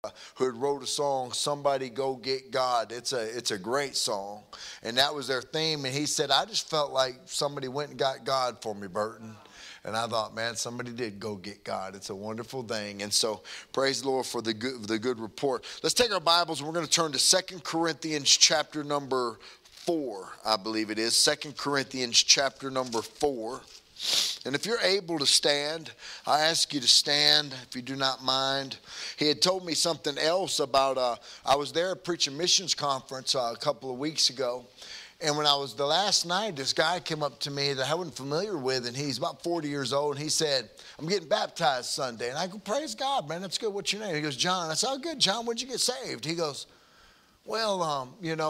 who had wrote a song, "Somebody Go Get God." It's a great song, and that was their theme. And he said, "I just felt like somebody went and got God for me, Burton." And I thought, man, somebody did go get God. It's a wonderful thing. And so praise the Lord for the good report. Let's take our Bibles and we're going to turn to 2 Corinthians chapter number 4, I believe it is. 2 Corinthians chapter number 4. And if you're able to stand, I ask you to stand if you do not mind. He had told me something else about, I was there at Preaching Missions Conference a couple of weeks ago. And when I was the last night, this guy came up to me that I wasn't familiar with, and he's about 40 years old, and he said, "I'm getting baptized Sunday." And I go, "Praise God, man, that's good. What's your name?" He goes, "John." I said, "Oh, good, John. When'd you get saved?" He goes, "Well,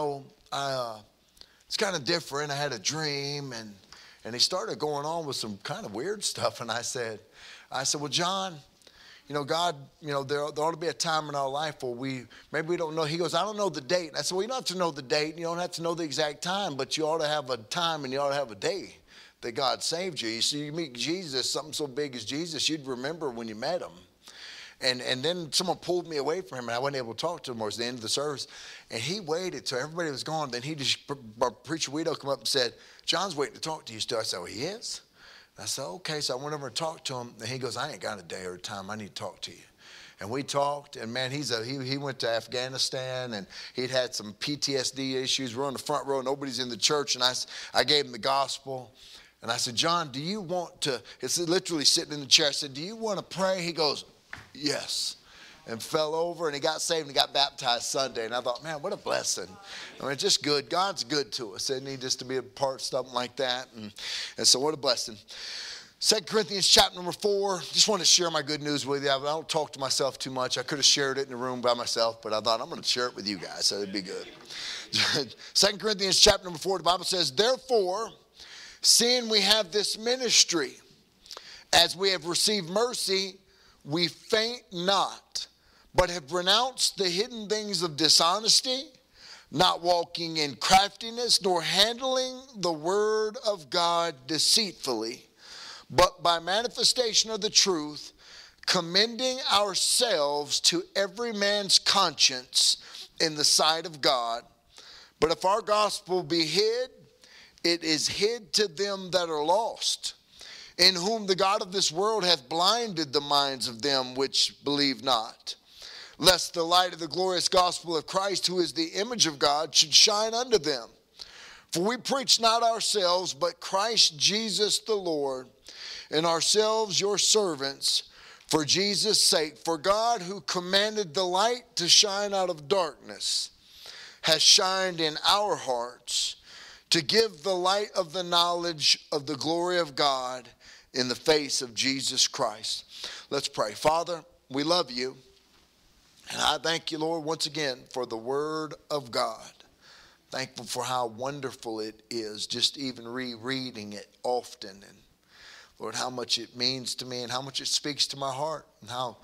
it's kind of different. I had a dream," and he started going on with some kind of weird stuff. And I said, "Well, John, God, there ought to be a time in our life where maybe we don't know." He goes, "I don't know the date." And I said, "Well, you don't have to know the date. You don't have to know the exact time, but you ought to have a time and you ought to have a day that God saved you. You see, you meet Jesus, something so big as Jesus, you'd remember when you met him." And then someone pulled me away from him, and I wasn't able to talk to him. It was the end of the service. And he waited till everybody was gone. Then Preacher Weedo come up and said, "John's waiting to talk to you still." I said, "Well, he is?" I said, "Okay." So I went over and talked to him, and he goes, "I ain't got a day or a time. I need to talk to you." And we talked, and man, he went to Afghanistan, and he'd had some PTSD issues. We're on the front row, nobody's in the church, and I gave him the gospel. And I said, "John, do you want to," it's literally sitting in the chair, I said, "Do you want to pray?" He goes, "Yes." And fell over, and he got saved, and he got baptized Sunday. And I thought, man, what a blessing. I mean, just good. God's good to us, isn't he, just to be a part of something like that. And so what a blessing. 2 Corinthians chapter number 4. Just want to share my good news with you. I don't talk to myself too much. I could have shared it in the room by myself, but I thought I'm going to share it with you guys, so it'd be good. 2 Corinthians chapter number 4, the Bible says, "Therefore, seeing we have this ministry, as we have received mercy, we faint not, but have renounced the hidden things of dishonesty, not walking in craftiness, nor handling the word of God deceitfully, but by manifestation of the truth, commending ourselves to every man's conscience in the sight of God. But if our gospel be hid, it is hid to them that are lost, in whom the God of this world hath blinded the minds of them which believe not, lest the light of the glorious gospel of Christ, who is the image of God, should shine unto them. For we preach not ourselves, but Christ Jesus the Lord, and ourselves your servants, for Jesus' sake. For God, who commanded the light to shine out of darkness, has shined in our hearts, to give the light of the knowledge of the glory of God in the face of Jesus Christ." Let's pray. Father, we love you. And I thank you, Lord, once again for the word of God. Thankful for how wonderful it is, just even rereading it often. And Lord, how much it means to me and how much it speaks to my heart, and how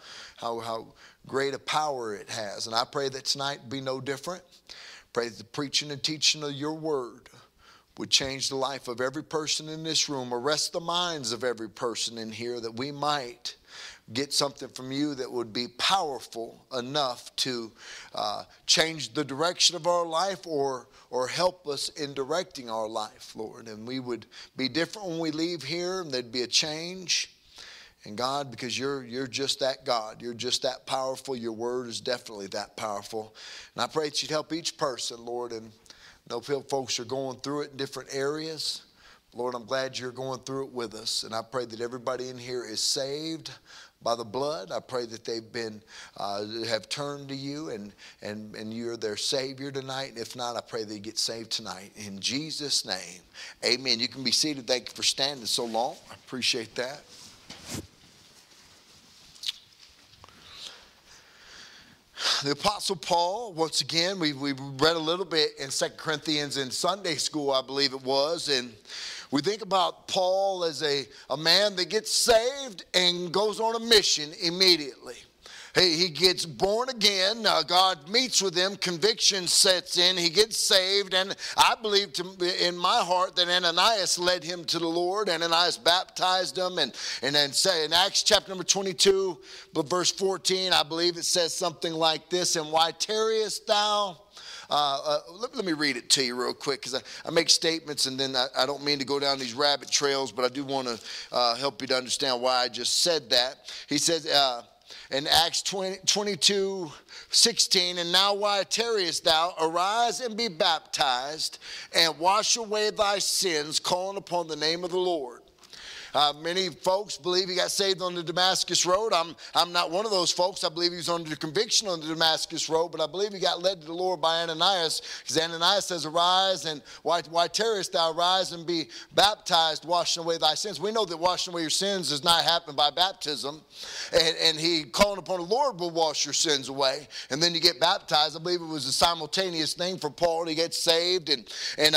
great a power it has. And I pray that tonight be no different. Pray that the preaching and teaching of your word would change the life of every person in this room, arrest the minds of every person in here, that we might get something from you that would be powerful enough to change the direction of our life or help us in directing our life, Lord. And we would be different when we leave here, and there'd be a change. And God, because you're just that God. You're just that powerful. Your word is definitely that powerful. And I pray that you'd help each person, Lord. And I know folks are going through it in different areas. Lord, I'm glad you're going through it with us. And I pray that everybody in here is saved by the blood. I pray that they've been, have turned to you and you're their Savior tonight. And if not, I pray they get saved tonight. In Jesus' name, amen. You can be seated. Thank you for standing so long. I appreciate that. The Apostle Paul, once again, we read a little bit in 2 Corinthians in Sunday school, I believe it was, and we think about Paul as a man that gets saved and goes on a mission immediately. He gets born again. God meets with him. Conviction sets in. He gets saved. And I believe in my heart that Ananias led him to the Lord. Ananias baptized him. And then say in Acts chapter number 22, but verse 14, I believe it says something like this. And why tarriest thou? Let me read it to you real quick, because I make statements and then I don't mean to go down these rabbit trails, but I do want to help you to understand why I just said that. He says in Acts 22:16, and now why tarriest thou? Arise and be baptized and wash away thy sins, calling upon the name of the Lord. Many folks believe he got saved on the Damascus Road. I'm not one of those folks. I believe he was under conviction on the Damascus Road, but I believe he got led to the Lord by Ananias, because Ananias says, arise, and why tarriest thou? Arise and be baptized, washing away thy sins. We know that washing away your sins does not happen by baptism, and he calling upon the Lord will wash your sins away, and then you get baptized. I believe it was a simultaneous thing for Paul. He gets saved, and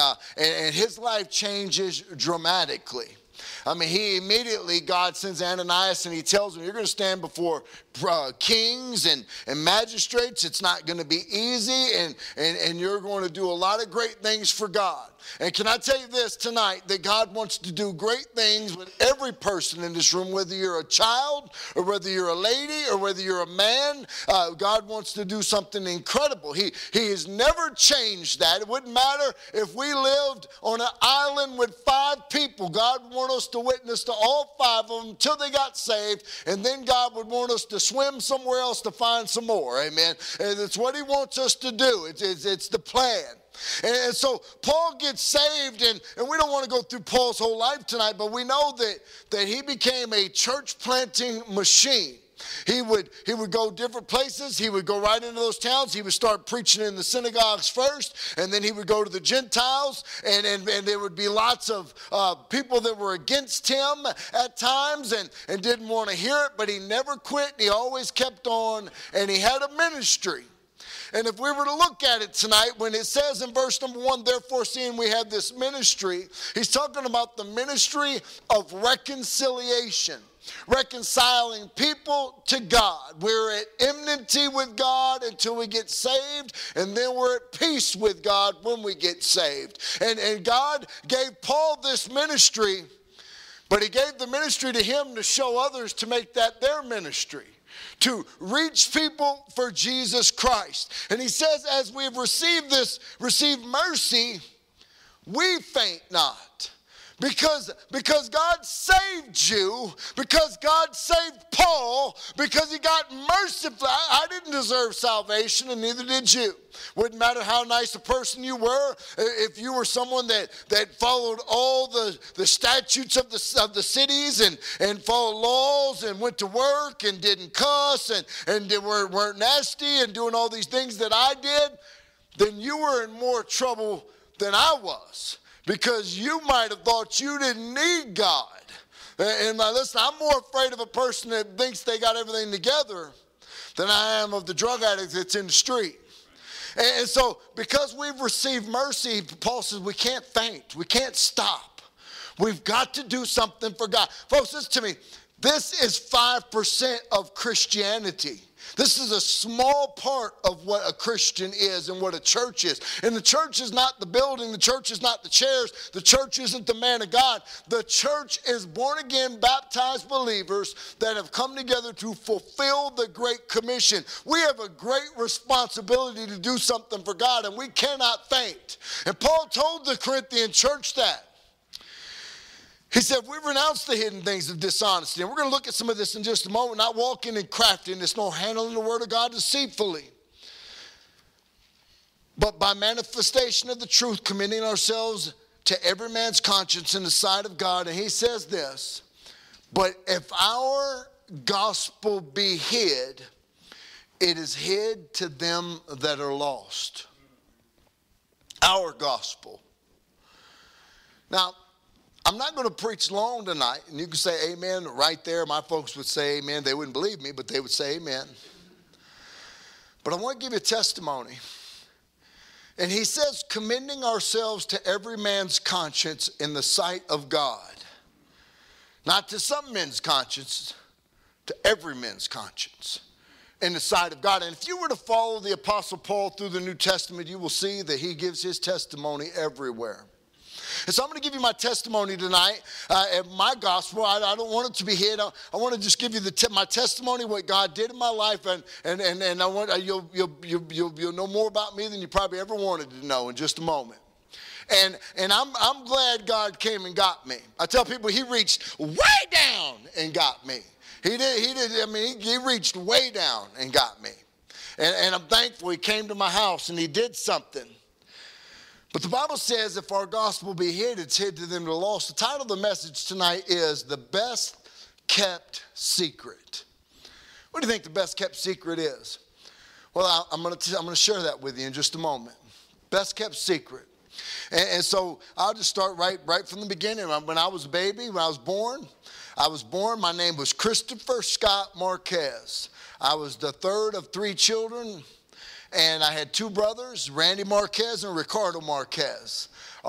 his life changes dramatically. I mean, he immediately, God sends Ananias and he tells him, you're going to stand before kings and magistrates. It's not going to be easy, and you're going to do a lot of great things for God. And can I tell you this tonight, that God wants to do great things with every person in this room, whether you're a child or whether you're a lady or whether you're a man. God wants to do something incredible. He has never changed that. It wouldn't matter if we lived on an island with 5 people. God would want us to witness to all 5 of them until they got saved, and then God would want us to swim somewhere else to find some more. Amen. And it's what he wants us to do. It's the plan. And so Paul gets saved, and we don't want to go through Paul's whole life tonight, but we know that he became a church planting machine. He would go different places. He would go right into those towns. He would start preaching in the synagogues first, and then he would go to the Gentiles, and there would be lots of people that were against him at times and didn't want to hear it, but he never quit. He always kept on, and he had a ministry. And if we were to look at it tonight, when it says in verse number 1, therefore seeing we have this ministry, he's talking about the ministry of reconciliation. Reconciling people to God. We're at enmity with God until we get saved, and then we're at peace with God when we get saved. And God gave Paul this ministry, but he gave the ministry to him to show others to make that their ministry, to reach people for Jesus Christ. And he says, as we have received mercy, we faint not. Because God saved you, because God saved Paul, because he got merciful. I didn't deserve salvation, and neither did you. Wouldn't matter how nice a person you were, if you were someone that followed all the statutes of the cities and followed laws and went to work and didn't cuss and weren't nasty and doing all these things that I did, then you were in more trouble than I was. Because you might have thought you didn't need God. And listen, I'm more afraid of a person that thinks they got everything together than I am of the drug addict that's in the street. And so, because we've received mercy, Paul says we can't faint. We can't stop. We've got to do something for God. Folks, listen to me. This is 5% of Christianity. This is a small part of what a Christian is and what a church is. And the church is not the building. The church is not the chairs. The church isn't the man of God. The church is born-again, baptized believers that have come together to fulfill the Great Commission. We have a great responsibility to do something for God, and we cannot faint. And Paul told the Corinthian church that. He said, we renounce the hidden things of dishonesty. And we're going to look at some of this in just a moment. Not walking in craftiness, nor handling the word of God deceitfully, but by manifestation of the truth, committing ourselves to every man's conscience in the sight of God. And he says this, but if our gospel be hid, it is hid to them that are lost. Our gospel. Now, I'm not going to preach long tonight, and you can say amen right there. My folks would say amen. They wouldn't believe me, but they would say amen. But I want to give you a testimony. And he says, commending ourselves to every man's conscience in the sight of God. Not to some men's conscience, to every man's conscience. in the sight of God. And if you were to follow the Apostle Paul through the New Testament, you will see that he gives his testimony everywhere. And so I'm going to give you my testimony tonight. My gospel, I don't want it to be hid. I want to just give you my testimony, what God did in my life, and I want you'll know more about me than you probably ever wanted to know in just a moment. And I'm glad God came and got me. I tell people he reached way down and got me. He reached way down and got me. And I'm thankful he came to my house and he did something. But the Bible says if our gospel be hid, it's hid to them that are lost. The title of the message tonight is The Best Kept Secret. What do you think the best kept secret is? Well, I'm going to share that with you in just a moment. Best kept secret. And so I'll just start right from the beginning. When I was a baby, when I was born, my name was Christopher Scott Marquez. I was the third of 3 children. And I had 2 brothers, Randy Marquez and Ricardo Marquez.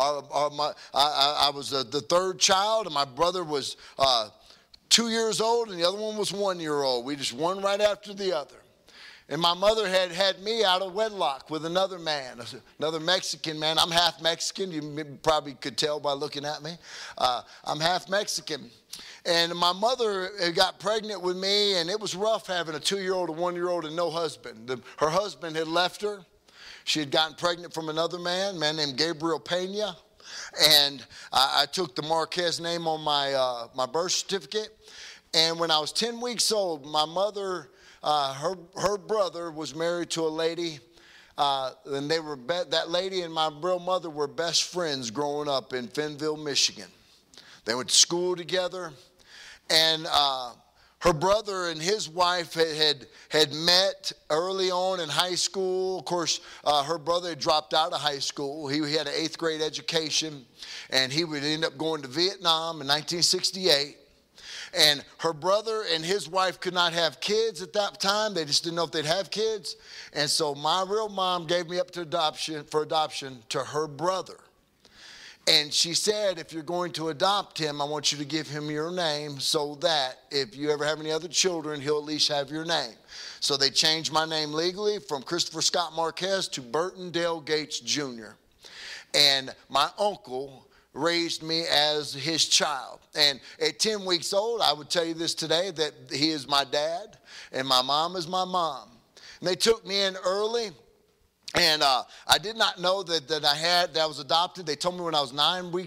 I was the third child, and my brother was 2 years old, and the other one was 1 year old. We just one right after the other. And my mother had me out of wedlock with another man, another Mexican man. I'm half Mexican. You probably could tell by looking at me. I'm half Mexican. And my mother got pregnant with me, and it was rough having a 2-year-old, a 1-year-old, and no husband. Her husband had left her. She had gotten pregnant from another man named Gabriel Pena. And I took the Marquez name on my birth certificate. And when I was 10 weeks old, my mother, her brother was married to a lady. And that lady and my real mother were best friends growing up in Fenville, Michigan. They went to school together. And her brother and his wife had met early on in high school. Of course, her brother had dropped out of high school. He had an 8th grade education, and he would end up going to Vietnam in 1968. And her brother and his wife could not have kids at that time. They just didn't know if they'd have kids. And so my real mom gave me up for adoption to her brother. And she said, if you're going to adopt him, I want you to give him your name so that if you ever have any other children, he'll at least have your name. So they changed my name legally from Christopher Scott Marquez to Burton Dale Gates Jr. And my uncle raised me as his child. And at 10 weeks old, I would tell you this today, that he is my dad and my mom is my mom. And they took me in early. And I did not know that I was adopted. They told me when I was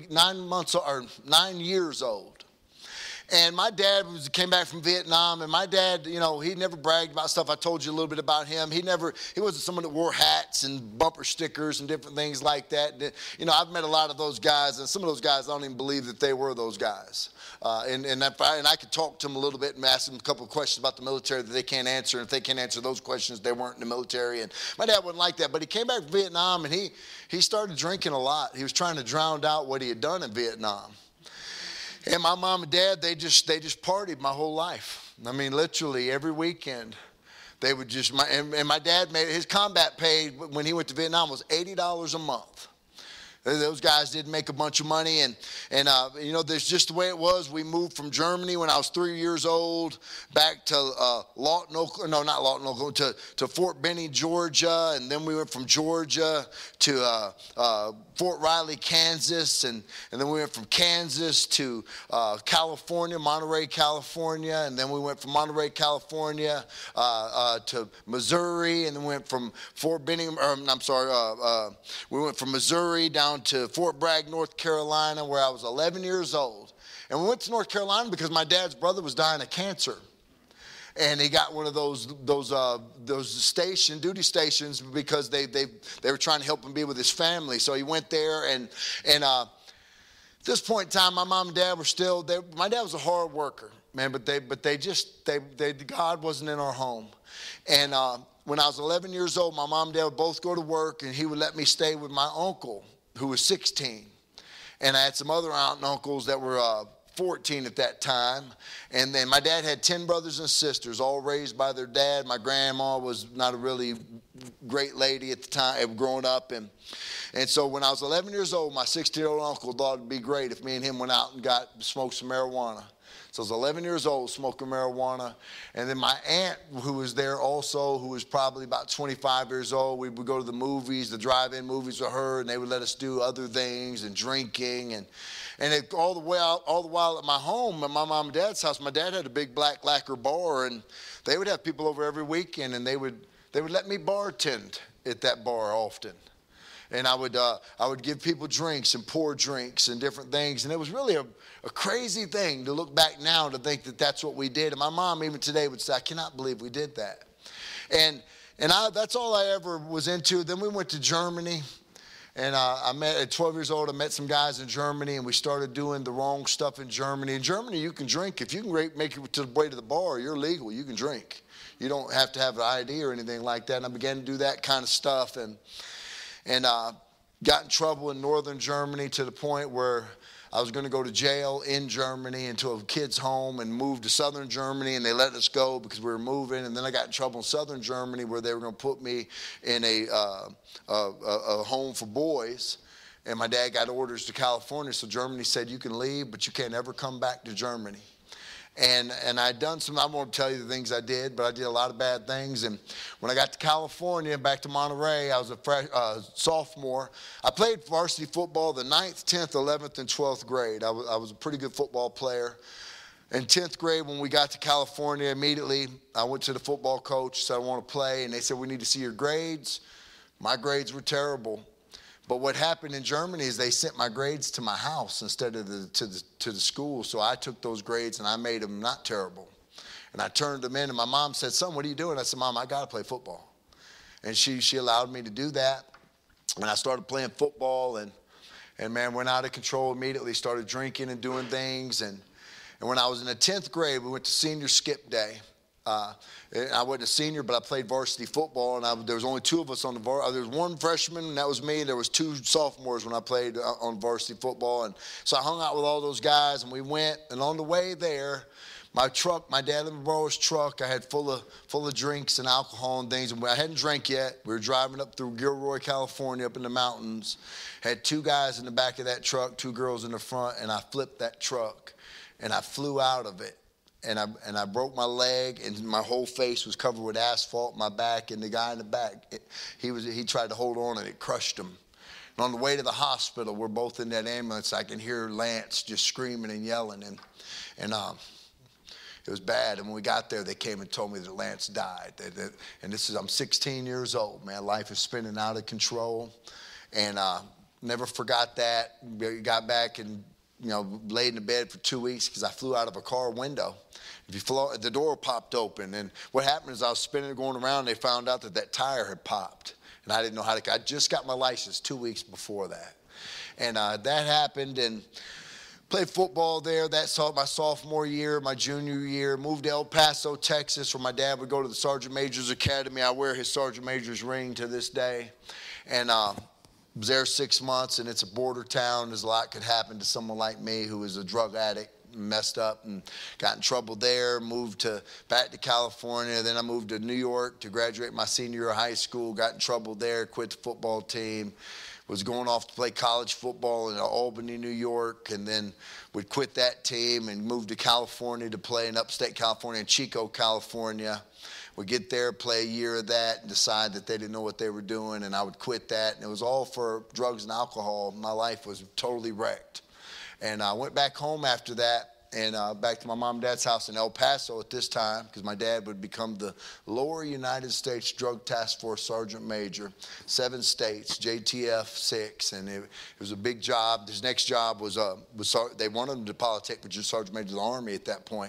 9 years old. And my dad came back from Vietnam, and my dad, he never bragged about stuff. I told you a little bit about him. He wasn't someone that wore hats and bumper stickers and different things like that. I've met a lot of those guys, and some of those guys, I don't even believe that they were those guys. And I could talk to them a little bit and ask them a couple of questions about the military that they can't answer. And if they can't answer those questions, they weren't in the military. And my dad wasn't like that. But he came back from Vietnam, and he started drinking a lot. He was trying to drown out what he had done in Vietnam. And my mom and dad, they just partied my whole life. I mean, literally every weekend. They would and my dad made his combat pay when he went to Vietnam was $80 a month. Those guys didn't make a bunch of money, and there's just the way it was. We moved from Germany when I was 3 years old back to to Fort Benning, Georgia, and then we went from Georgia to Fort Riley, Kansas, and then we went from Kansas to California, Monterey, California, and then we went from Monterey, California to Missouri, and then we went from we went from Missouri down to Fort Bragg, North Carolina, where I was 11 years old. And we went to North Carolina because my dad's brother was dying of cancer. And he got one of those duty stations because they were trying to help him be with his family. So he went there, and at this point in time, my mom and dad were still. My dad was a hard worker, man, but God wasn't in our home. And when I was 11 years old, my mom and dad would both go to work, and he would let me stay with my uncle, who was 16. And I had some other aunt and uncles that were 14 at that time. And then my dad had 10 brothers and sisters, all raised by their dad. My grandma was not a really great lady at the time, growing up. And so when I was 11 years old, my 16-year-old uncle thought it'd be great if me and him went out and smoked some marijuana. So I was 11 years old smoking marijuana. And then my aunt, who was there also, who was probably about 25 years old, we would go to the movies, the drive-in movies with her, and they would let us do other things and drinking. And all the while at my home, at my mom and dad's house, my dad had a big black lacquer bar, and they would have people over every weekend, and they would let me bartend at that bar often. And I would give people drinks and pour drinks and different things. And it was really a crazy thing to look back now to think that that's what we did. And my mom even today would say, I cannot believe we did that. And that's all I ever was into. Then we went to Germany. And at 12 years old, I met some guys in Germany, and we started doing the wrong stuff in Germany. In Germany, you can drink. If you can make it to the way to the bar, you're legal. You can drink. You don't have to have an ID or anything like that. And I began to do that kind of stuff. And got in trouble in northern Germany to the point where I was going to go to jail in Germany into a kid's home, and moved to southern Germany, and they let us go because we were moving. And then I got in trouble in southern Germany where they were going to put me in a home for boys. And my dad got orders to California, so Germany said, you can leave, but you can't ever come back to Germany. And I'd done some, I won't tell you the things I did, but I did a lot of bad things. And when I got to California, back to Monterey, I was a sophomore. I played varsity football the 9th, 10th, 11th, and 12th grade. I was a pretty good football player. In 10th grade, when we got to California, immediately I went to the football coach, said I want to play, and they said, we need to see your grades. My grades were terrible. But what happened in Germany is they sent my grades to my house instead of to the school. So I took those grades and I made them not terrible. And I turned them in, and my mom said, son, what are you doing? I said, Mom, I got to play football. And she allowed me to do that. And I started playing football, and man, went out of control immediately, started drinking and doing things. And when I was in the 10th grade, we went to senior skip day. I wasn't a senior, but I played varsity football, and there was only two of us on the varsity. There was one freshman, and that was me. There was two sophomores when I played on varsity football. And so I hung out with all those guys, and we went. And on the way there, my dad let me borrow his truck. I had full of drinks and alcohol and things. And I hadn't drank yet. We were driving up through Gilroy, California, up in the mountains. Had two guys in the back of that truck, two girls in the front, and I flipped that truck, and I flew out of it. And I broke my leg, and my whole face was covered with asphalt, my back, and the guy in the back, he tried to hold on, and it crushed him. And on the way to the hospital, we're both in that ambulance. I can hear Lance just screaming and yelling, and it was bad. And when we got there, they came and told me that Lance died. And I'm 16 years old, man. Life is spinning out of control, and never forgot that. Got back and laid in the bed for 2 weeks because I flew out of a car window. The door popped open, and what happened is I was spinning and going around, and they found out that tire had popped, and I didn't know how to. I just got my license 2 weeks before that, and that happened, and played football there. That's my sophomore year, my junior year. Moved to El Paso, Texas, where my dad would go to the Sergeant Major's Academy. I wear his Sergeant Major's ring to this day, and was there 6 months, and it's a border town. There's a lot could happen to someone like me who was a drug addict, messed up and got in trouble there, moved back to California. Then I moved to New York to graduate my senior year of high school, got in trouble there, quit the football team, was going off to play college football in Albany, New York, and then would quit that team and moved to California to play in upstate California, in Chico, California. Would get there, play a year of that, and decide that they didn't know what they were doing, and I would quit that. And it was all for drugs and alcohol. My life was totally wrecked. And I went back home after that, and back to my mom and dad's house in El Paso at this time, because my dad would become the Lower United States Drug Task Force Sergeant Major, 7 states, JTF 6, and it was a big job. His next job was they wanted him to politic, which is Sergeant Major of the Army at that point.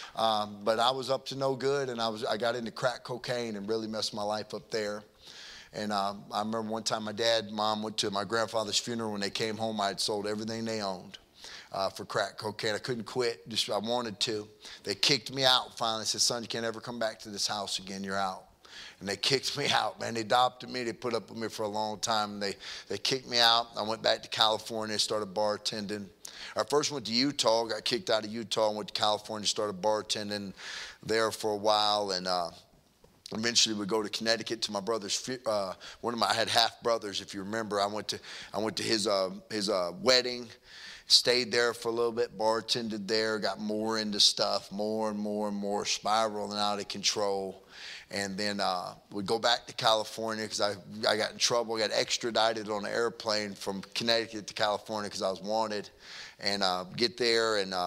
But I was up to no good, and I got into crack cocaine and really messed my life up there. And I remember one time my dad and mom went to my grandfather's funeral. When they came home, I had sold everything they owned for crack cocaine. I couldn't quit. I wanted to. They kicked me out finally. Said, son, you can't ever come back to this house again. You're out. And they kicked me out, man. They adopted me. They put up with me for a long time. And they kicked me out. I went back to California, started bartending. I first went to Utah, got kicked out of Utah, and went to California, started bartending there for a while. And Eventually, we go to Connecticut to my brother's. I had half brothers, if you remember. I went to his wedding, stayed there for a little bit, bartended there, got more into stuff, more and more, spiraling out of control. And then we'd go back to California because I got in trouble. I got extradited on an airplane from Connecticut to California because I was wanted. And get there, and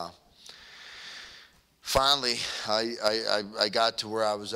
finally I got to where I was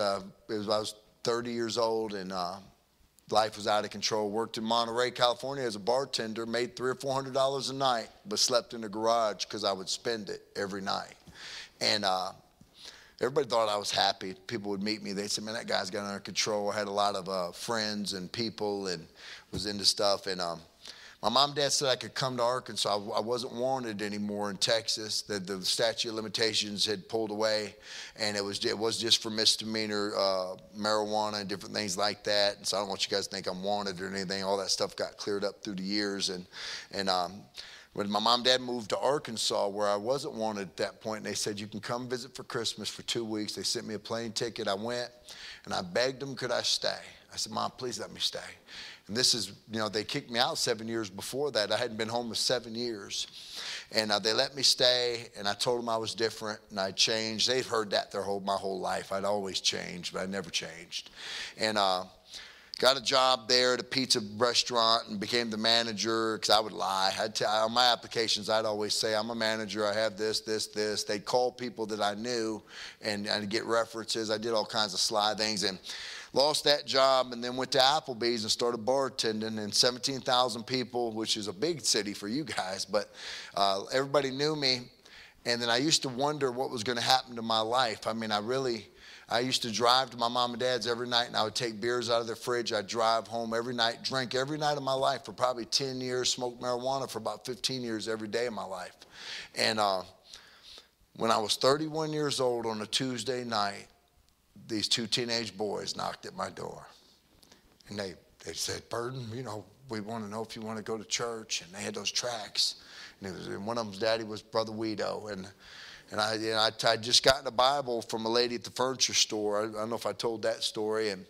30 years old, and life was out of control. Worked in Monterey, California as a bartender, made $300 or $400 a night, but slept in the garage because I would spend it every night. And everybody thought I was happy. People would meet me. They'd say, man, that guy's got it under control. I had a lot of friends and people and was into stuff. And my mom and dad said I could come to Arkansas. I wasn't wanted anymore in Texas. The statute of limitations had pulled away, and it was just for misdemeanor marijuana and different things like that. And so I don't want you guys to think I'm wanted or anything. All that stuff got cleared up through the years. And when my mom and dad moved to Arkansas, where I wasn't wanted at that point, and they said, you can come visit for Christmas for 2 weeks. They sent me a plane ticket. I went, and I begged them, could I stay? I said, Mom, please let me stay. And this is, they kicked me out 7 years before that. I hadn't been home for 7 years. And they let me stay, and I told them I was different, and I changed. They've heard that my whole life. I'd always changed, but I never changed. And got a job there at a pizza restaurant and became the manager because I would lie. On my applications, I'd always say, I'm a manager. I have this. They'd call people that I knew and get references. I did all kinds of sly things. And lost that job, and then went to Applebee's and started bartending, and 17,000 people, which is a big city for you guys, but everybody knew me. And then I used to wonder what was going to happen to my life. I mean, I used to drive to my mom and dad's every night, and I would take beers out of their fridge. I'd drive home every night, drink every night of my life for probably 10 years, smoked marijuana for about 15 years every day of my life. And when I was 31 years old on a Tuesday night, these two teenage boys knocked at my door, and they said, Burden, we want to know if you want to go to church. And they had those tracts, and one of them's daddy was Brother Guido, and I just gotten a Bible from a lady at the furniture store. I don't know if I told that story, and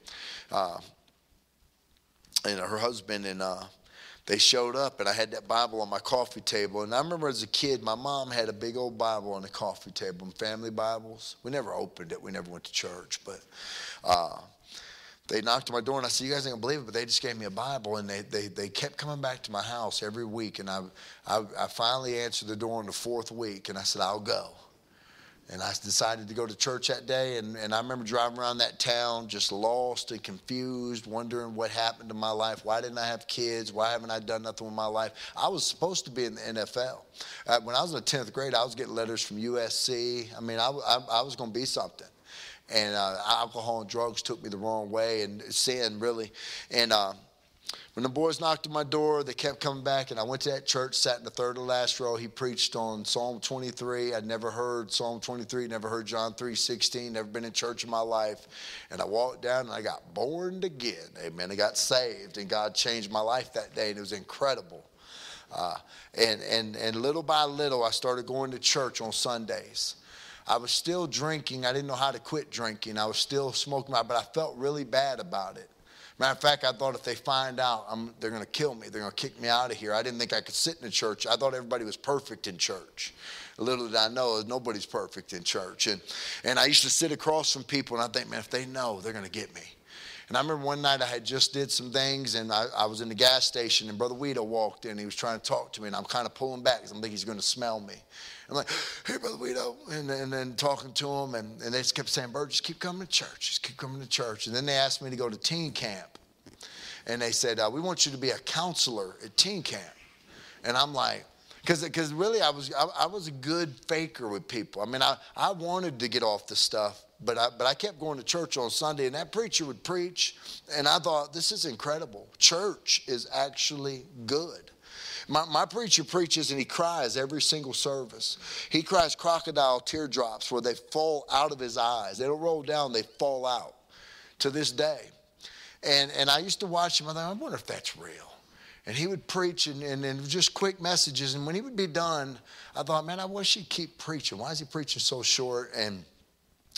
her husband, and they showed up, and I had that Bible on my coffee table. And I remember as a kid, my mom had a big old Bible on the coffee table, family Bibles. We never opened it. We never went to church. But they knocked on my door, and I said, you guys ain't going to believe it, but they just gave me a Bible. And they kept coming back to my house every week. And I finally answered the door in the 4th week, and I said, I'll go. And I decided to go to church that day, and I remember driving around that town just lost and confused, wondering what happened to my life. Why didn't I have kids? Why haven't I done nothing with my life? I was supposed to be in the NFL. When I was in the 10th grade, I was getting letters from USC. I mean, I was going to be something. And alcohol and drugs took me the wrong way, and sin, really. And when the boys knocked on my door, they kept coming back, and I went to that church, sat in the 3rd to last row. He preached on Psalm 23. I'd never heard Psalm 23, never heard John 3:16, never been in church in my life. And I walked down, and I got born again. Amen. I got saved, and God changed my life that day, and it was incredible. And little by little, I started going to church on Sundays. I was still drinking. I didn't know how to quit drinking. I was still smoking, but I felt really bad about it. Matter of fact, I thought if they find out, they're going to kill me. They're going to kick me out of here. I didn't think I could sit in a church. I thought everybody was perfect in church. Little did I know, nobody's perfect in church. And I used to sit across from people, and I think, man, if they know, they're going to get me. And I remember one night I had just did some things, and I was in the gas station, and Brother Guido walked in. He was trying to talk to me, and I'm kind of pulling back because I'm thinking he's going to smell me. I'm like, hey, Brother Guido, and then talking to him, and they just kept saying, Bert, just keep coming to church. Just keep coming to church. And then they asked me to go to teen camp. And they said, we want you to be a counselor at teen camp. And I'm like, because really I was a good faker with people. I mean, I wanted to get off the stuff, but I kept going to church on Sunday, and that preacher would preach, and I thought, this is incredible. Church is actually good. My preacher preaches, and he cries every single service. He cries crocodile teardrops where they fall out of his eyes. They don't roll down, they fall out to this day. And I used to watch him. I thought, I wonder if that's real. And he would preach and just quick messages. And when he would be done, I thought, man, I wish he'd keep preaching. Why is he preaching so short? And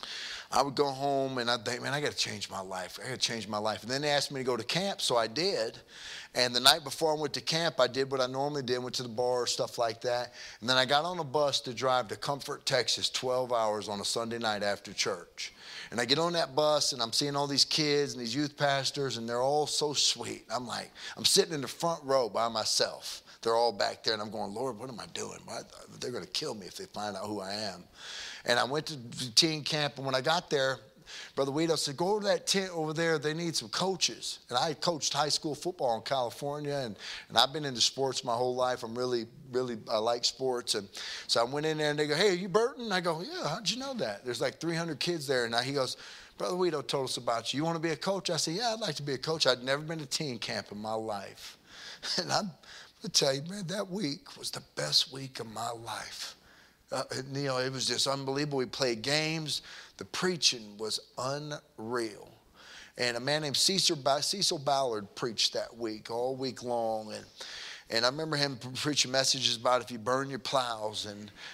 I would go home and I'd think, man, I got to change my life. I got to change my life. And then they asked me to go to camp, so I did. And the night before I went to camp, I did what I normally did, went to the bar, stuff like that. And then I got on a bus to drive to Comfort, Texas, 12 hours on a Sunday night after church. And I get on that bus, and I'm seeing all these kids and these youth pastors, and they're all so sweet. I'm like, I'm sitting in the front row by myself. They're all back there, and I'm going, Lord, what am I doing? They're going to kill me if they find out who I am. And I went to teen camp, and when I got there, Brother Weedo said, go over to that tent over there. They need some coaches. And I coached high school football in California, and I've been into sports my whole life. I like sports. And so I went in there, and they go, hey, are you Burton? I go, yeah, how'd you know that? There's like 300 kids there. And he goes, Brother Weedo told us about you. You want to be a coach? I said, yeah, I'd like to be a coach. I'd never been to teen camp in my life. And I'm going to tell you, man, that week was the best week of my life. It was just unbelievable. We played games. The preaching was unreal. And a man named Cecil Ballard preached that week, all week long. And I remember him preaching messages about if you burn your plows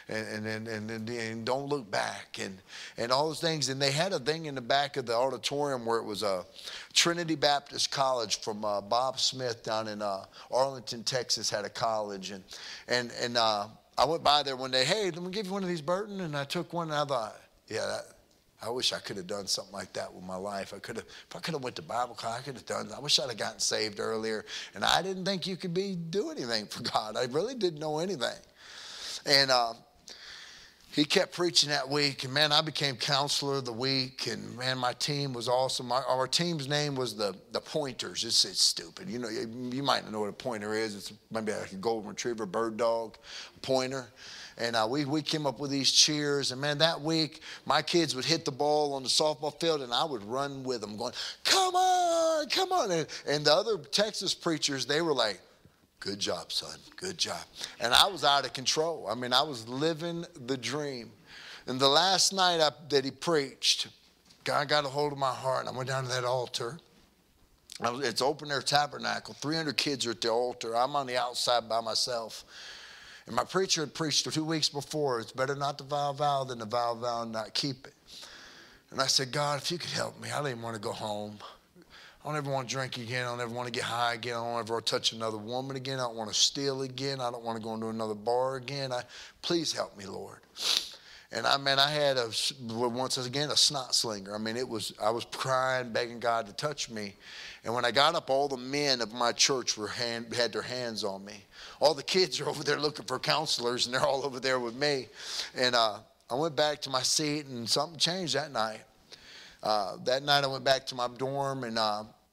and don't look back and all those things. And they had a thing in the back of the auditorium where it was a Trinity Baptist College from Bob Smith down in Arlington, Texas, had a college. And I went by there one day, hey, let me give you one of these, Burton. And I took one, and I thought, I wish I could have done something like that with my life. If I could have went to Bible college, I could have done that. I wish I'd have gotten saved earlier. And I didn't think you could do anything for God. I really didn't know anything. And he kept preaching that week. And, man, I became counselor of the week. And, man, my team was awesome. Our team's name was the Pointers. It's stupid. You know, you might know what a pointer is. It's maybe like a golden retriever, bird dog, pointer. And we came up with these cheers. And, man, that week, my kids would hit the ball on the softball field, and I would run with them going, come on, come on. And the other Texas preachers, they were like, good job, son, good job. And I was out of control. I mean, I was living the dream. And the last night that he preached, God got a hold of my heart, and I went down to that altar. It's open air tabernacle. 300 kids are at the altar. I'm on the outside by myself. And my preacher had preached 2 weeks before, it's better not to vow a vow than to vow a vow and not keep it. And I said, God, if you could help me, I don't even want to go home. I don't ever want to drink again. I don't ever want to get high again. I don't ever want to touch another woman again. I don't want to steal again. I don't want to go into another bar again. Please help me, Lord. And I had once again a snot slinger. I mean, I was crying, begging God to touch me. And when I got up, all the men of my church had their hands on me. All the kids are over there looking for counselors, and they're all over there with me. And I went back to my seat, and something changed that night. That night I went back to my dorm, and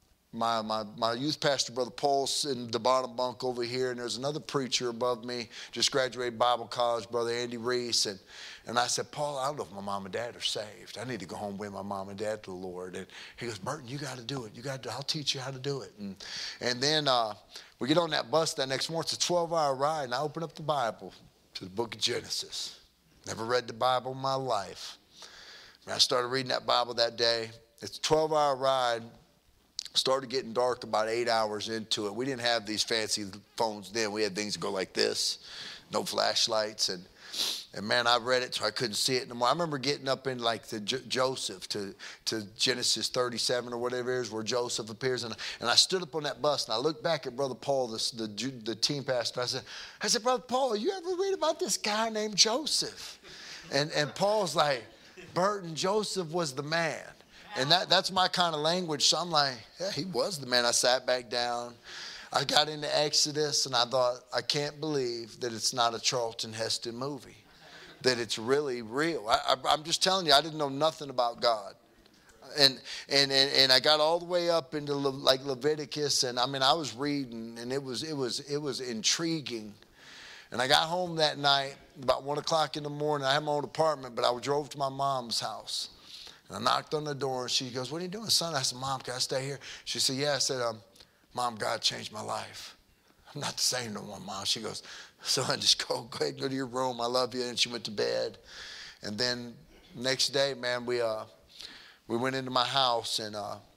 my youth pastor, Brother Paul's in the bottom bunk over here, and there's another preacher above me, just graduated Bible college, Brother Andy Reese. And I said, Paul, I don't know if my mom and dad are saved. I need to go home with my mom and dad to the Lord. And he goes, Burton, you got to do it. I'll teach you how to do it. And then we get on that bus that next morning. It's a 12-hour ride, and I open up the Bible to the book of Genesis. Never read the Bible in my life. And I started reading that Bible that day. It's a 12-hour ride. Started getting dark about 8 hours into it. We didn't have these fancy phones then. We had things that go like this, no flashlights. And man, I read it so I couldn't see it no more. I remember getting up in like the Joseph to Genesis 37 or whatever it is where Joseph appears. And I stood up on that bus and I looked back at Brother Paul, the team pastor. I said, Brother Paul, you ever read about this guy named Joseph? And Paul's like, Burton, Joseph was the man. And that's my kind of language. So I'm like, yeah, he was the man. I sat back down. I got into Exodus, and I thought, I can't believe that it's not a Charlton Heston movie, that it's really real. I'm just telling you, I didn't know nothing about God. And I got all the way up into like Leviticus, and I mean, I was reading, and it was intriguing. And I got home that night about 1 o'clock in the morning. I had my own apartment, but I drove to my mom's house. And I knocked on the door, and she goes, what are you doing, son? I said, Mom, can I stay here? She said, yeah. I said, Mom, God changed my life. I'm not the same no more, Mom. She goes, son, just go ahead, go to your room. I love you. And she went to bed. And then next day, man, we went into my house, and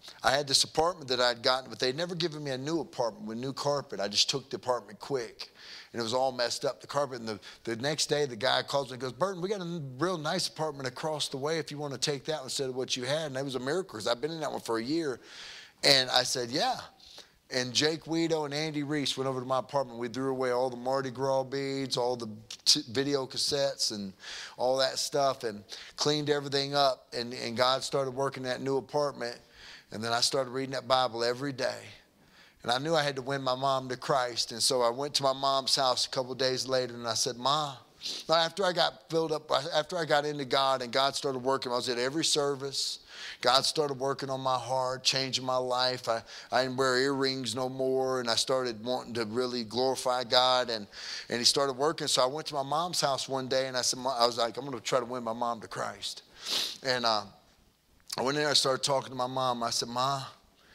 I had this apartment that I'd gotten, but they'd never given me a new apartment with new carpet. I just took the apartment quick. And it was all messed up, the carpet. And the next day, the guy calls me and goes, Burton, we got a real nice apartment across the way if you want to take that instead of what you had. And that was a miracle because I've been in that one for a year. And I said, yeah. And Jake Weedo and Andy Reese went over to my apartment. We threw away all the Mardi Gras beads, all the video cassettes and all that stuff and cleaned everything up. And God started working that new apartment. And then I started reading that Bible every day. And I knew I had to win my mom to Christ. And so I went to my mom's house a couple of days later and I said, Ma, after I got filled up, after I got into God and God started working, I was at every service. God started working on my heart, changing my life. I didn't wear earrings no more, and I started wanting to really glorify God, and he started working. So I went to my mom's house one day, and I was like, I'm going to try to win my mom to Christ. And I went in there, I started talking to my mom. I said, Ma,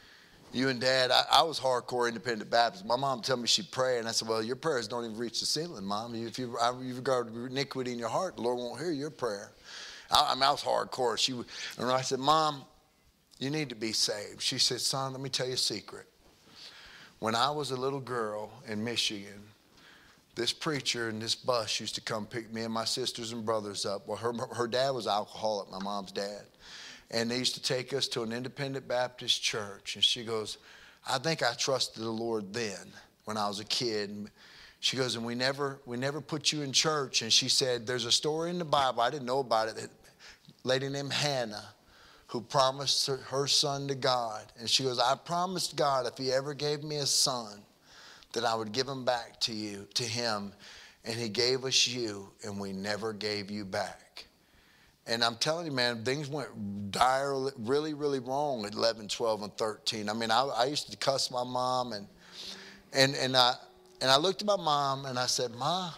you and Dad, I was hardcore independent Baptist. My mom told me she'd pray, and I said, well, your prayers don't even reach the ceiling, Mom. If you regard iniquity in your heart, the Lord won't hear your prayer. I was hardcore. And I said, Mom, you need to be saved. She said, son, let me tell you a secret. When I was a little girl in Michigan, this preacher and this bus used to come pick me and my sisters and brothers up. Well, her dad was alcoholic, my mom's dad. And they used to take us to an independent Baptist church. And she goes, I think I trusted the Lord then when I was a kid. She goes, and we never put you in church. And she said, there's a story in the Bible, I didn't know about it, that a lady named Hannah who promised her son to God. And she goes, I promised God if he ever gave me a son, that I would give him back to him. And he gave us you, and we never gave you back. And I'm telling you, man, things went really, really wrong at 11, 12, and 13. I mean, I used to cuss my mom, and I looked at my mom, and I said, Ma,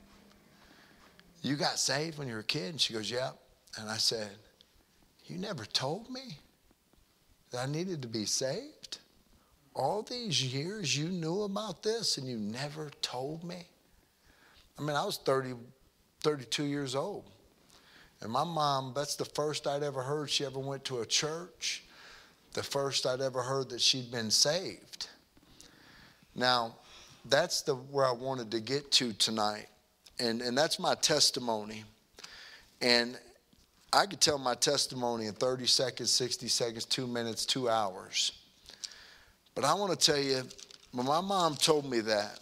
you got saved when you were a kid? And she goes, yeah. And I said, you never told me that I needed to be saved? All these years you knew about this, and you never told me? I mean, I was 32 years old. And my mom, that's the first I'd ever heard she ever went to a church, the first I'd ever heard that she'd been saved. Now, that's where I wanted to get to tonight. And that's my testimony. And I could tell my testimony in 30 seconds, 60 seconds, 2 minutes, 2 hours. But I want to tell you, when my mom told me that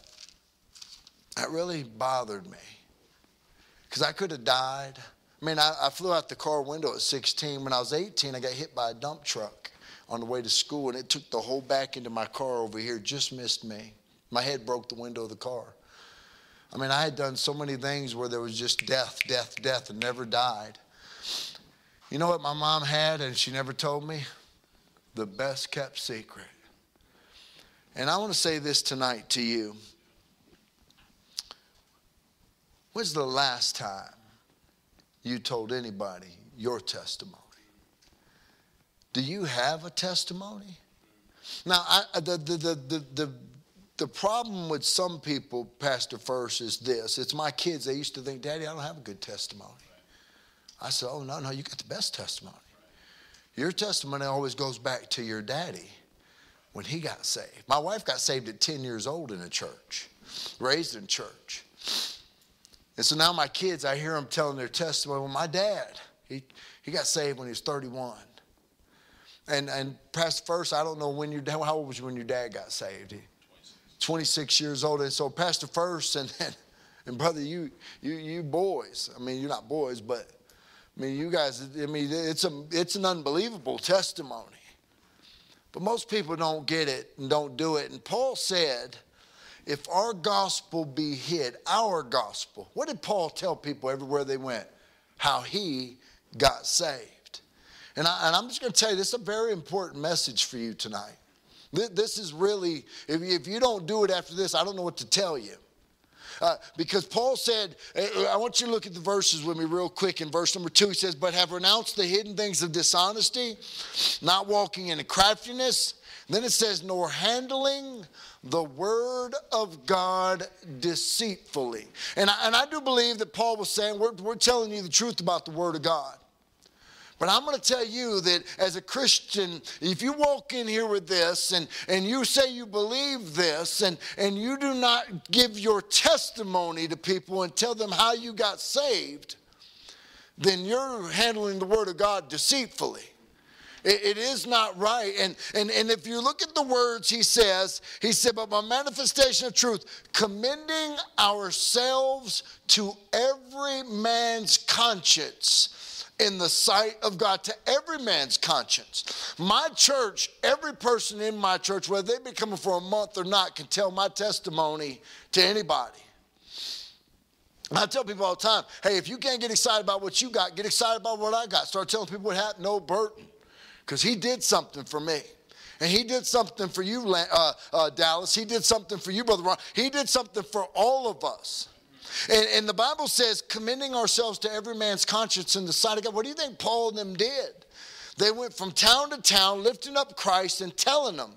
really bothered me. Because I could have died. I mean, I flew out the car window at 16. When I was 18, I got hit by a dump truck on the way to school, and it took the whole back end of my car over here, just missed me. My head broke the window of the car. I mean, I had done so many things where there was just death, death, death, and never died. You know what my mom had, and she never told me? The best kept secret. And I want to say this tonight to you. When's the last time you told anybody your testimony? Do you have a testimony? Now, the problem with some people, Pastor First, is this. It's my kids. They used to think, Daddy, I don't have a good testimony. I said, oh, no, you got the best testimony. Your testimony always goes back to your daddy when he got saved. My wife got saved at 10 years old in a church, raised in church. And so now my kids, I hear them telling their testimony. Well, my dad, he got saved when he was 31. And Pastor First, I don't know how old was you when your dad got saved? 26 years old. And so Pastor First and brother, you boys, I mean, you're not boys, but I mean, you guys, I mean, it's an unbelievable testimony. But most people don't get it and don't do it. And Paul said, if our gospel be hid, our gospel, what did Paul tell people everywhere they went? How he got saved. And I'm just going to tell you, this is a very important message for you tonight. This is really, if you don't do it after this, I don't know what to tell you. Because Paul said, I want you to look at the verses with me real quick. In verse number 2, he says, but have renounced the hidden things of dishonesty, not walking in craftiness. Then it says, nor handling the word of God deceitfully. And I do believe that Paul was saying, we're telling you the truth about the word of God. But I'm going to tell you that as a Christian, if you walk in here with this and you say you believe this and you do not give your testimony to people and tell them how you got saved, then you're handling the Word of God deceitfully. It is not right. And if you look at the words he said, but by manifestation of truth, commending ourselves to every man's conscience in the sight of God, to every man's conscience. My church, every person in my church, whether they've been coming for a month or not, can tell my testimony to anybody. I tell people all the time, hey, if you can't get excited about what you got, get excited about what I got. Start telling people what happened to old Burton. Because he did something for me. And he did something for you, Dallas. He did something for you, Brother Ron. He did something for all of us. And the Bible says, commending ourselves to every man's conscience in the sight of God. What do you think Paul and them did? They went from town to town, lifting up Christ and telling them.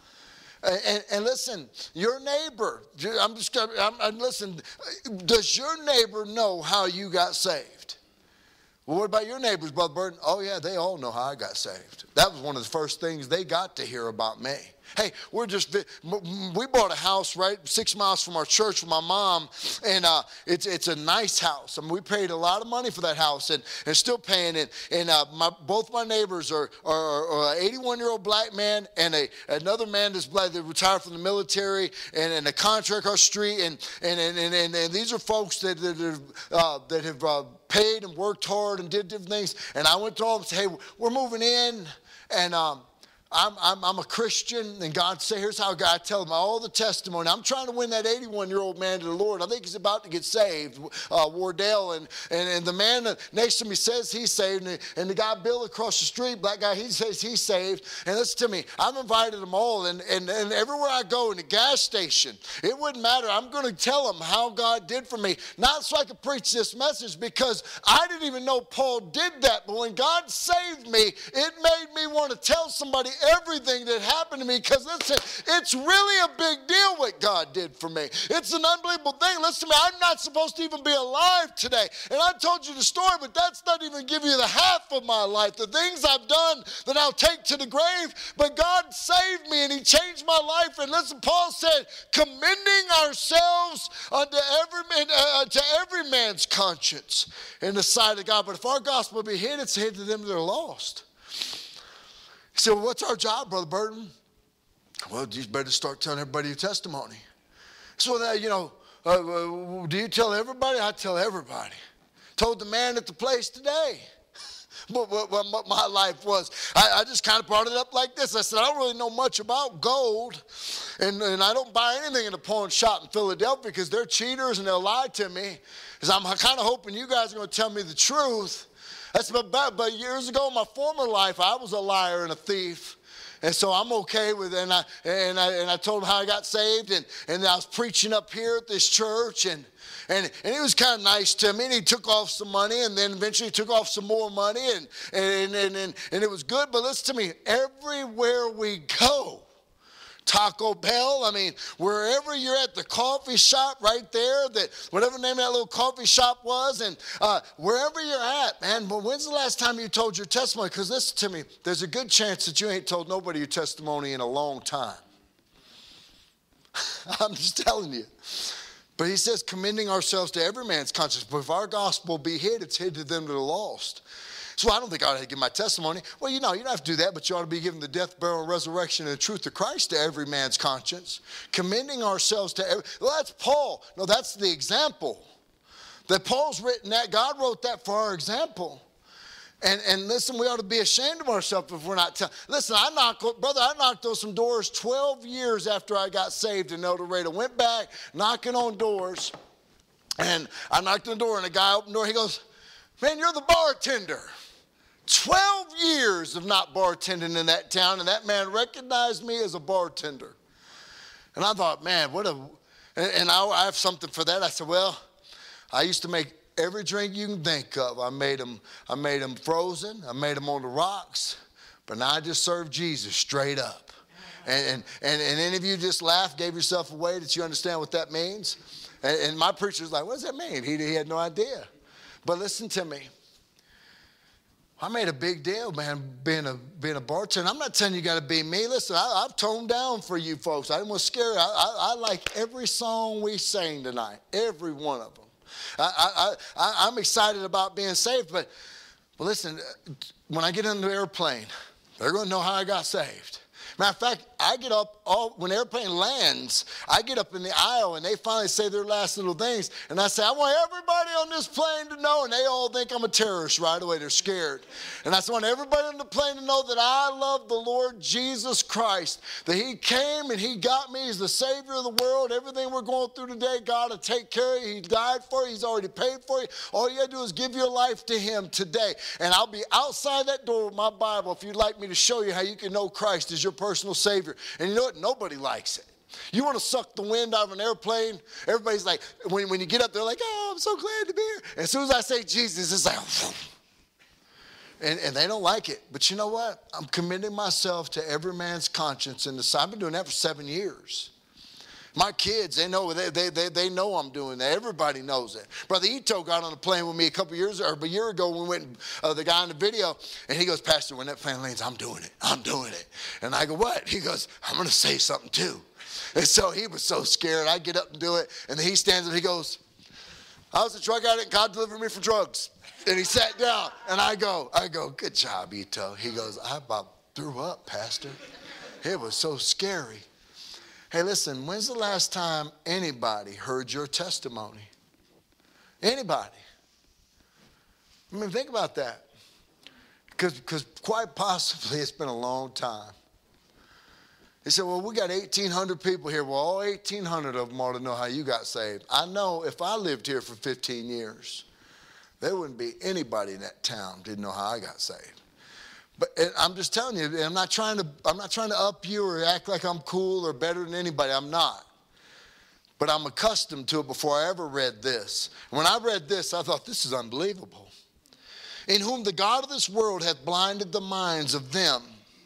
And listen, your neighbor, listen, does your neighbor know how you got saved? Well, what about your neighbors, Brother Burton? Oh, yeah, they all know how I got saved. That was one of the first things they got to hear about me. Hey, we bought a house right 6 miles from our church with my mom, and it's a nice house. I mean, we paid a lot of money for that house and still paying it. And both my neighbors are an 81-year-old black man and another man that's black that retired from the military and a contract across the street. And these are folks that have paid and worked hard and did different things. And I went to all of them and said, hey, we're moving in, and I'm a Christian, and God said, here's how God tell them all the testimony. I'm trying to win that 81-year-old man to the Lord. I think he's about to get saved, Wardell, and the man next to me says he's saved, and the guy Bill across the street, black guy, he says he's saved. And listen to me, I've invited them all, and everywhere I go, in the gas station, it wouldn't matter. I'm going to tell them how God did for me, not so I could preach this message, because I didn't even know Paul did that, but when God saved me, it made me want to tell somebody everything that happened to me, because listen, it's really a big deal what God did for me. It's an unbelievable thing. Listen to me, I'm not supposed to even be alive today. And I told you the story, but that's not even giving you the half of my life, the things I've done that I'll take to the grave. But God saved me and he changed my life. And listen, Paul said, commending ourselves unto every man's conscience in the sight of God. But if our gospel be hid, it's hid to them that are lost. He said, well, what's our job, Brother Burton? Well, you better start telling everybody your testimony. So that, do you tell everybody? I tell everybody. Told the man at the place today what my life was. I just kind of brought it up like this. I said, I don't really know much about gold, and I don't buy anything in a pawn shop in Philadelphia because they're cheaters and they'll lie to me. Because I'm kind of hoping you guys are going to tell me the truth. That's but years ago in my former life, I was a liar and a thief. And so I'm okay with it. And I told him how I got saved. And I was preaching up here at this church. And he was kind of nice to me. And he took off some money. And then eventually he took off some more money. And it was good. But listen to me. Everywhere we go, Taco Bell, I mean, wherever you're at, the coffee shop right there, that whatever the name of that little coffee shop was, and wherever you're at, man, but when's the last time you told your testimony? Because listen to me, there's a good chance that you ain't told nobody your testimony in a long time. I'm just telling you. But he says, commending ourselves to every man's conscience. But if our gospel be hid, it's hid to them that are lost. So I don't think I ought to give my testimony. Well, you don't have to do that, but you ought to be giving the death, burial, and resurrection and the truth of Christ to every man's conscience. Commending ourselves to every, well, that's Paul. No, that's the example. That Paul's written that. God wrote that for our example. And listen, we ought to be ashamed of ourselves if we're not telling. Listen, I knocked on some doors 12 years after I got saved in El Dorado. Went back, knocking on doors. And I knocked on the door, and a guy opened the door. He goes, man, you're the bartender. 12 years of not bartending in that town, and that man recognized me as a bartender. And I thought, man, and I have something for that. I said, well, I used to make every drink you can think of. I made them frozen. I made them on the rocks. But now I just serve Jesus straight up. And any of you just laughed, gave yourself away that you understand what that means? And my preacher's like, what does that mean? He had no idea. But listen to me. I made a big deal, man, being a bartender. I'm not telling you got to be me. Listen, I've toned down for you folks. I didn't want to scare you. I like every song we sang tonight, every one of them. I'm excited about being saved, but listen, when I get in the airplane, they're going to know how I got saved. Matter of fact, I get up, when the airplane lands, I get up in the aisle and they finally say their last little things. And I say, I want everybody on this plane to know. And they all think I'm a terrorist right away. They're scared. And I want everybody on the plane to know that I love the Lord Jesus Christ. That he came and he got me. He's the Savior of the world. Everything we're going through today, God will take care of you. He died for you. He's already paid for you. All you got to do is give your life to him today. And I'll be outside that door with my Bible if you'd like me to show you how you can know Christ as your personal Savior. And you know what? Nobody likes it. You want to suck the wind out of an airplane? Everybody's like, when you get up, they're like, oh, I'm so glad to be here. And as soon as I say Jesus, it's like, and they don't like it. But you know what? I'm committing myself to every man's conscience in this. I've been doing that for 7 years. My kids, they know I'm doing that. Everybody knows it. Brother Ito got on a plane with me a year ago when we went, the guy in the video, and he goes, Pastor, when that plane lands, I'm doing it. I'm doing it. And I go, what? He goes, I'm going to say something too. And so he was so scared. I get up and do it. And then he stands up, he goes, I was a drug addict, God delivered me from drugs. And he sat down, and I go, good job, Ito. He goes, I about threw up, Pastor. It was so scary. Hey, listen, when's the last time anybody heard your testimony? Anybody? I mean, think about that. Because quite possibly it's been a long time. He said, well, we got 1,800 people here. Well, all 1,800 of them ought to know how you got saved. I know if I lived here for 15 years, there wouldn't be anybody in that town didn't know how I got saved. But I'm just telling you, I'm not trying to up you or act like I'm cool or better than anybody. I'm not. But I'm accustomed to it before I ever read this. When I read this, I thought, this is unbelievable. In whom the God of this world hath blinded the minds of them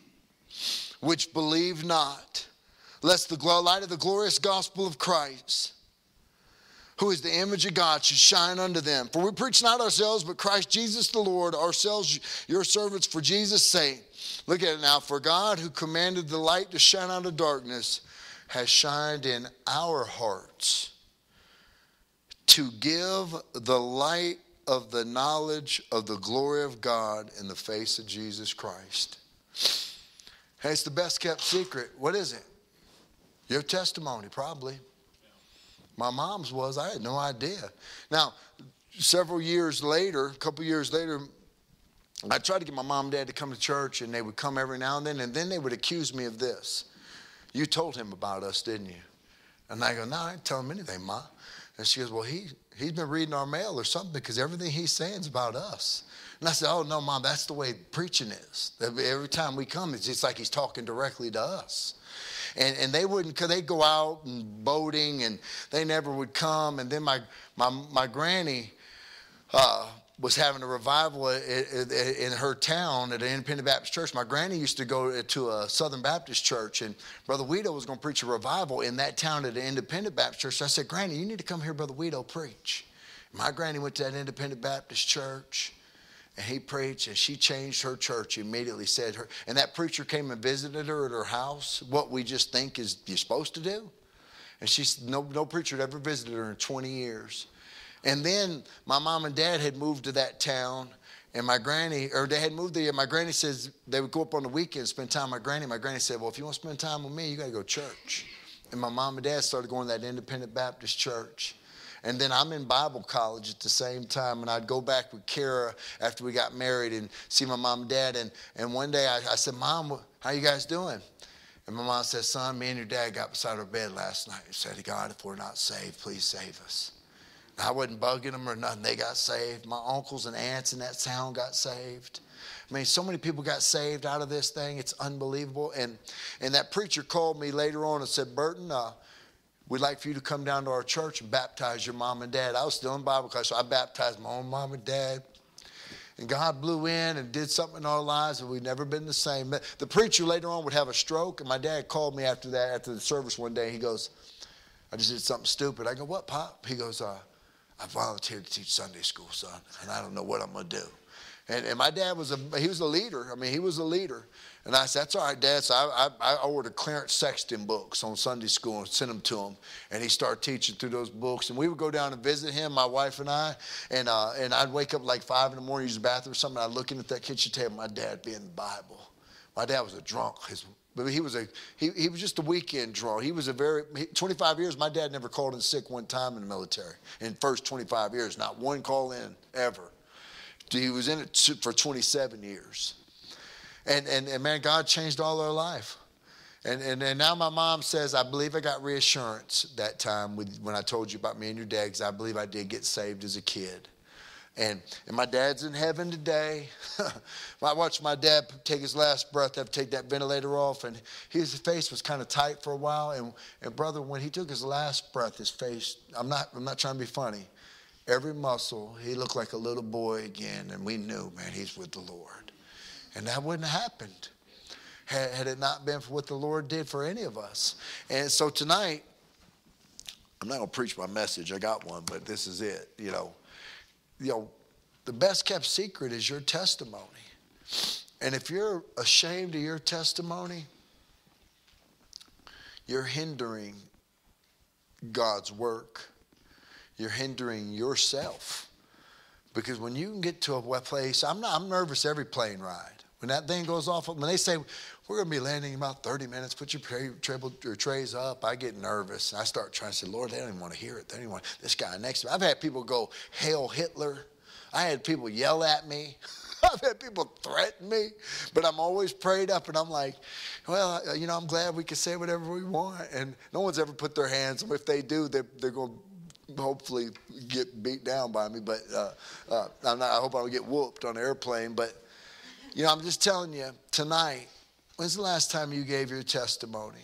which believe not, lest the light of the glorious gospel of Christ, who is the image of God, should shine unto them. For we preach not ourselves, but Christ Jesus the Lord, ourselves your servants for Jesus' sake. Look at it now. For God, who commanded the light to shine out of darkness, has shined in our hearts to give the light of the knowledge of the glory of God in the face of Jesus Christ. Hey, it's the best kept secret. What is it? Your testimony, probably. My mom's was. I had no idea. Now, several years later, a couple years later, I tried to get my mom and dad to come to church, and they would come every now and then they would accuse me of this. You told him about us, didn't you? And I go, no, I didn't tell him anything, Ma. And she goes, well, he's been reading our mail or something because everything he's saying is about us. And I said, oh, no, Mom, that's the way preaching is. Every time we come, it's just like he's talking directly to us. And they wouldn't, because they'd go out and boating, and they never would come. And then my granny was having a revival in her town at an Independent Baptist church. My granny used to go to a Southern Baptist church, and Brother Weedo was going to preach a revival in that town at an Independent Baptist church. So I said, Granny, you need to come hear Brother Weedo preach. My granny went to that Independent Baptist church, and he preached, and she changed her church immediately. And that preacher came and visited her at her house, what we just think is you're supposed to do. And no preacher had ever visited her in 20 years. And then my mom and dad had moved to that town, and they had moved there. My granny says they would go up on the weekend, spend time with my granny. My granny said, well, if you want to spend time with me, you got to go to church. And my mom and dad started going to that Independent Baptist church. And then I'm in Bible college at the same time, and I'd go back with Kara after we got married and see my mom and dad. And one day I said, Mom, how you guys doing? And my mom said, son, me and your dad got beside our bed last night and said, God, if we're not saved, please save us. And I wasn't bugging them or nothing. They got saved. My uncles and aunts in that town got saved. I mean, so many people got saved out of this thing. It's unbelievable. And that preacher called me later on and said, Burton, we'd like for you to come down to our church and baptize your mom and dad. I was still in Bible class, so I baptized my own mom and dad. And God blew in and did something in our lives, and we've never been the same. But the preacher later on would have a stroke, and my dad called me after the service one day. He goes, I just did something stupid. I go, what, Pop? He goes, I volunteered to teach Sunday school, son, and I don't know what I'm going to do. And my dad he was a leader. I mean, he was a leader. And I said, that's all right, Dad. So I ordered Clarence Sexton books on Sunday school and sent them to him. And he started teaching through those books. And we would go down and visit him, my wife and I. And I'd wake up like 5 in the morning, use the bathroom or something. I'd look in at that kitchen table, my dad be in the Bible. My dad was a drunk. But he was just a weekend drunk. He was 25 years, my dad never called in sick one time in the military. In the first 25 years, not one call in ever. He was in it for 27 years. And man, God changed all our life. And now my mom says, I believe I got reassurance that time when I told you about me and your dad, because I believe I did get saved as a kid. And my dad's in heaven today. I watched my dad take his last breath, have to take that ventilator off, and his face was kind of tight for a while. And brother, when he took his last breath, his face, I'm not trying to be funny, every muscle, he looked like a little boy again, and we knew, man, he's with the Lord. And that wouldn't have happened had it not been for what the Lord did for any of us. And so tonight, I'm not going to preach my message. I got one, but this is it. You know, the best kept secret is your testimony. And if you're ashamed of your testimony, you're hindering God's work. You're hindering yourself. Because when you can get to a place, I'm nervous every plane ride. When that thing goes off, when they say, we're going to be landing in about 30 minutes, put your trays up, I get nervous. I start trying to say, Lord, they don't even want to hear it. They don't even want this guy next to me. I've had people go, Hail Hitler. I had people yell at me. I've had people threaten me. But I'm always prayed up, and I'm like, well, I'm glad we can say whatever we want. And no one's ever put their hands on me. If they do, they're going to hopefully get beat down by me. But I hope I don't get whooped on an airplane. But, I'm just telling you, tonight, when's the last time you gave your testimony?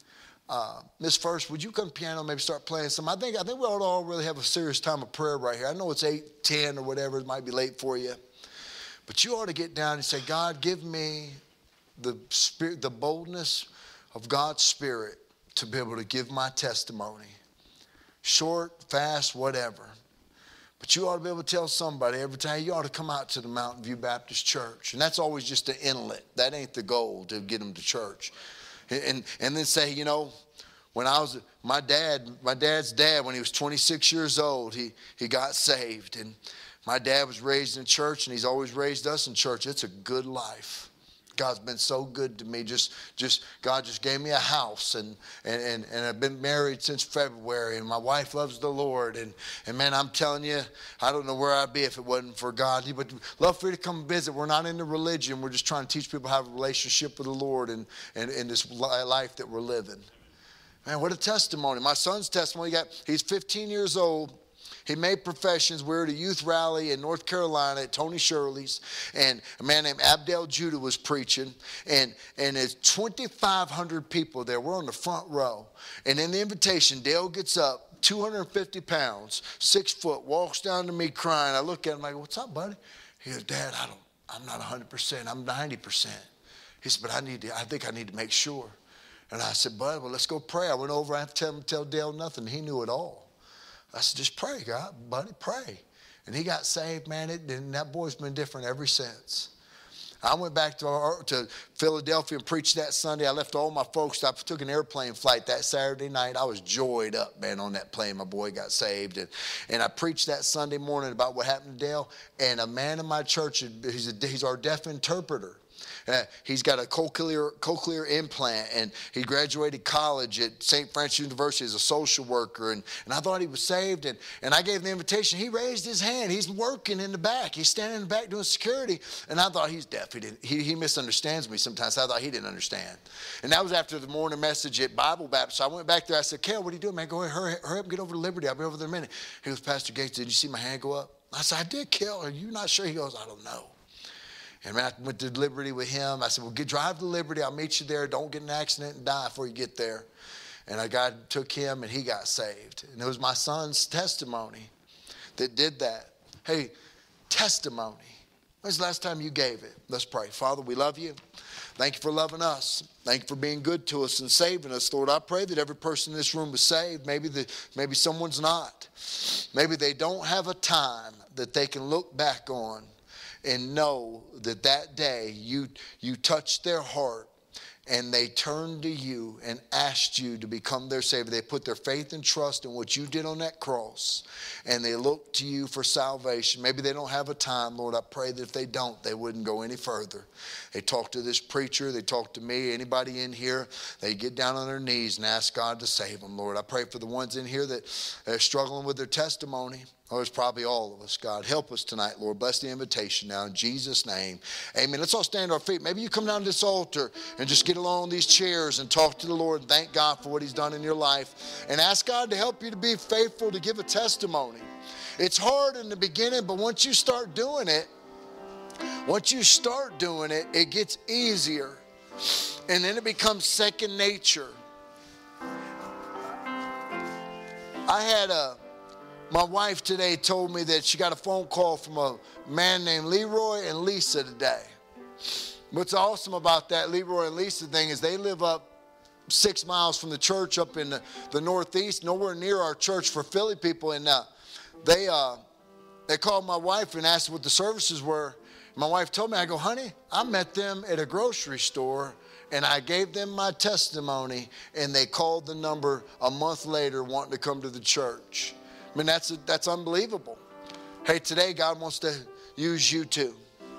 Miss First, would you come to the piano, maybe start playing some? I think we ought to all really have a serious time of prayer right here. I know it's 8:10 or whatever. It might be late for you. But you ought to get down and say, God, give me the spirit, the boldness of God's Spirit to be able to give my testimony. Short, fast, whatever. But you ought to be able to tell somebody every time, you ought to come out to the Mountain View Baptist Church. And that's always just an inlet. That ain't the goal, to get them to church. And then say, when I was, my dad's dad, when he was 26 years old, he got saved. And my dad was raised in church, and he's always raised us in church. It's a good life. God's been so good to me. God just gave me a house, and I've been married since February, and my wife loves the Lord. And man, I'm telling you, I don't know where I'd be if it wasn't for God. He would love for you to come visit. We're not into religion. We're just trying to teach people how to have a relationship with the Lord and in this life that we're living. Man, what a testimony. My son's testimony, he's 15 years old. He made professions. We were at a youth rally in North Carolina at Tony Shirley's, and a man named Abdel Judah was preaching, and there's 2,500 people there. We're on the front row, and in the invitation, Dale gets up, 250 pounds, 6 foot, walks down to me crying. I look at him, I go, what's up, buddy? He goes, Dad, I'm not 100%, I'm 90%. He said, but I think I need to make sure. And I said, bud, well, let's go pray. I went over, I have to tell Dale nothing. He knew it all. I said, just pray, God, buddy, pray. And he got saved, man, and that boy's been different ever since. I went back to Philadelphia and preached that Sunday. I left all my folks. I took an airplane flight that Saturday night. I was joyed up, man, on that plane. My boy got saved. And I preached that Sunday morning about what happened to Dale. And a man in my church, he's our deaf interpreter. He's got a cochlear implant, and he graduated college at St. Francis University as a social worker, and I thought he was saved, and I gave him the invitation. He raised his hand. He's working in the back. He's standing in the back doing security, and I thought he's deaf. He misunderstands me sometimes. I thought he didn't understand. And that was after the morning message at Bible Baptist. So I went back there. I said, Kel, what are you doing, man? Go ahead, hurry up and get over to Liberty. I'll be over there in a minute. He goes, Pastor Gates, did you see my hand go up? I said, I did, Kel. Are you not sure? He goes, I don't know. And man, I went to Liberty with him. I said, well, drive to Liberty. I'll meet you there. Don't get in an accident and die before you get there. And God took him, and he got saved. And it was my son's testimony that did that. Hey, testimony. When's the last time you gave it? Let's pray. Father, we love you. Thank you for loving us. Thank you for being good to us and saving us. Lord, I pray that every person in this room is saved. Maybe someone's not. Maybe they don't have a time that they can look back on and know that that day you touched their heart and they turned to you and asked you to become their Savior. They put their faith and trust in what you did on that cross, and they look to you for salvation. Maybe they don't have a time, Lord. I pray that if they don't, they wouldn't go any further. They talk to this preacher. They talk to me. Anybody in here, they get down on their knees and ask God to save them, Lord. I pray for the ones in here that are struggling with their testimony. Oh, it's probably all of us, God. Help us tonight, Lord. Bless the invitation now in Jesus' name. Amen. Let's all stand to our feet. Maybe you come down to this altar and just get along these chairs and talk to the Lord and thank God for what He's done in your life. And ask God to help you to be faithful to give a testimony. It's hard in the beginning, but once you start doing it, it gets easier. And then it becomes second nature. My wife today told me that she got a phone call from a man named Leroy and Lisa today. What's awesome about that Leroy and Lisa thing is they live up 6 miles from the church up in the Northeast, nowhere near our church for Philly people. And they called my wife and asked what the services were. My wife told me, I go, honey, I met them at a grocery store and I gave them my testimony and they called the number a month later wanting to come to the church. I mean, that's unbelievable. Hey, today God wants to use you too.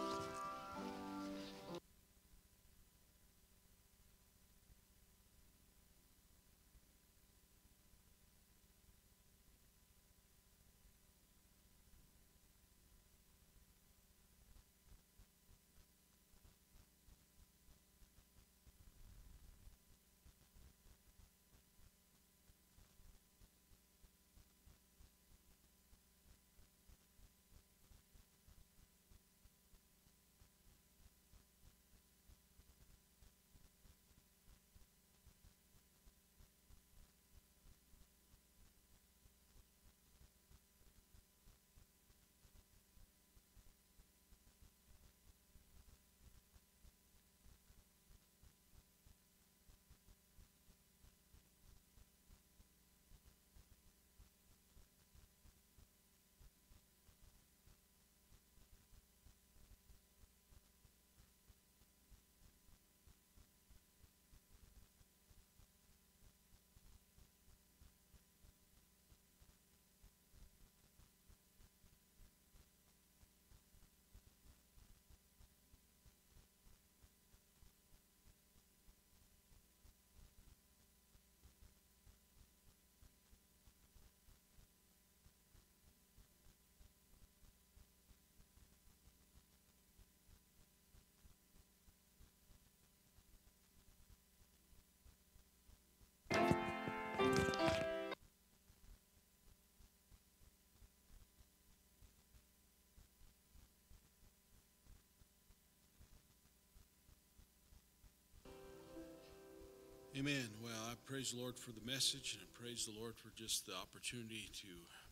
Amen. Well, I praise the Lord for the message, and I praise the Lord for just the opportunity to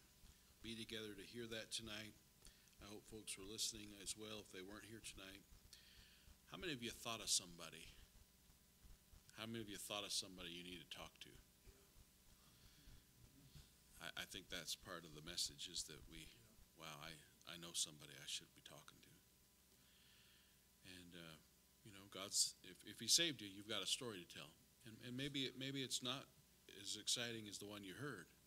be together to hear that tonight. I hope folks were listening as well if they weren't here tonight. How many of you thought of somebody? How many of you thought of somebody you need to talk to? I think that's part of the message is that I know somebody I should be talking to. And, God's, if He saved you, you've got a story to tell. And maybe it's not as exciting as the one you heard,